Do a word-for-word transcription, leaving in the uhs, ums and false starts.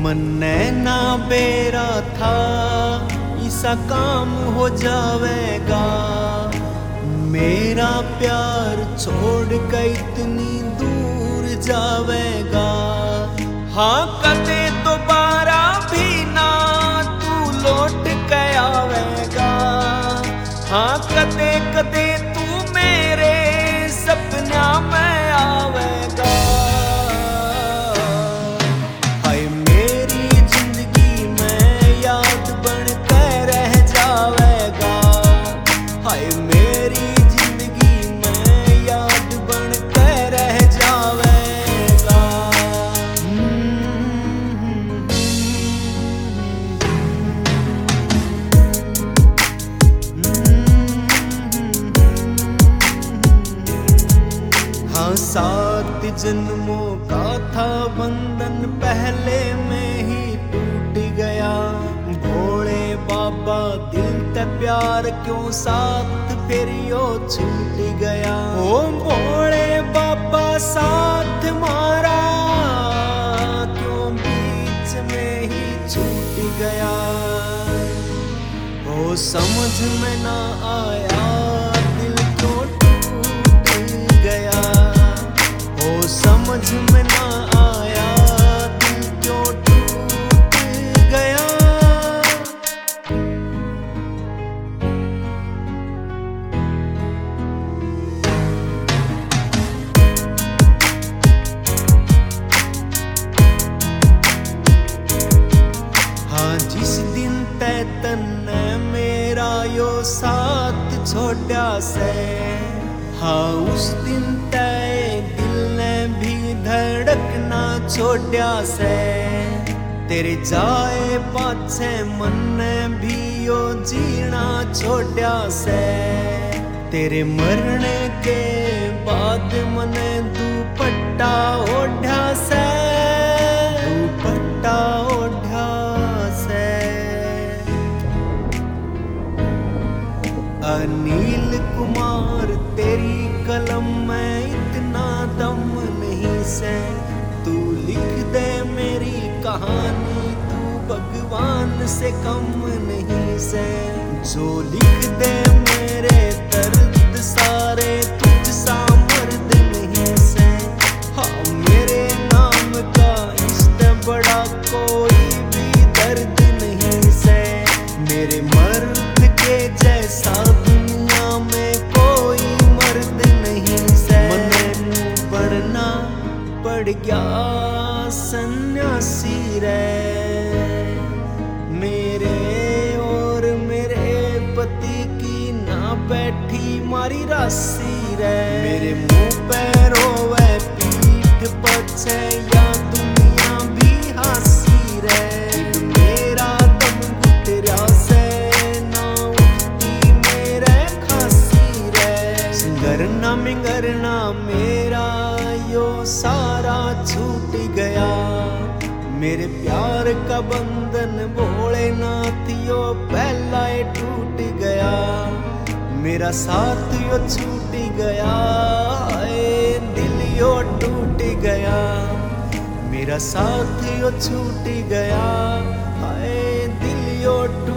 मन्ने ना बेरा था ऐसा काम हो जावेगा, मेरा प्यार छोड़ के इतनी दूर जावेगा। हाँ कदे दोबारा भी ना तू लौट के आवेगा, हाँ कदे कदे तू मेरे सपना में आवेगा। हाय मेरी जिंदगी में याद बन के रह जावेगा, हाय मेरी जिंदगी में याद बन के रह जावेगा। हाँ सात जन्मों का था बंधन पहले में ही टूट गया, भोले बाबा दिल ते प्यार क्यों साथ फिर यो छूट गया। ओ भोले बाबा साथ मारा क्यों बीच में ही छूट गया। ओ समझ में ना आया दिल क्यों टूट गया, ओ समझ में ना आया दिल क्यों टूट गया। हाँ जिस दिन तै तन्ने मेरा यो साथ छोड़ा से, हाँ उस दिन तै दिल ने भी धड़कना छोड़ा से। तेरे जाए पाछे मन ने भी यो जीना छोड़ा से, तेरे मरने के बाद मने दुपट्टा ओढ़ा से, दुपट्टा ओढ़ा से। अनिल कुमार तेरी कलम में इतना दम नहीं से, तू लिख दे मेरी कहानी तू भगवान से कम नहीं से। जो लिख दे मेरे दर्द सारे तुझ सा मर्द नहीं से। हाँ मेरे नाम का इससे बड़ा कोई भी दर्द नहीं से, मेरे मर्द के जैसा दुनिया में कोई मर्द नहीं से। मने नू बढ़ना पड़ गया सन्यासी रे, मेरे और मेरे पति की ना बैठी मारी राशि रे। मेरे मुंह पे रोवे पीठ पछे या दुनिया भी हंसी रे। मेरा दम घुटरा से ना उठती मेरे खांसी रे। सिंगरना मिंगरना मेरा यो सारा छूट गया, मेरे प्यार का बंधन भोलेनाथ यो पहला ही टूट गया। मेरा साथ यो छूट गया, हाय दिल यो टूट गया। मेरा साथ यो छूट गया, हाय दिल यो टूट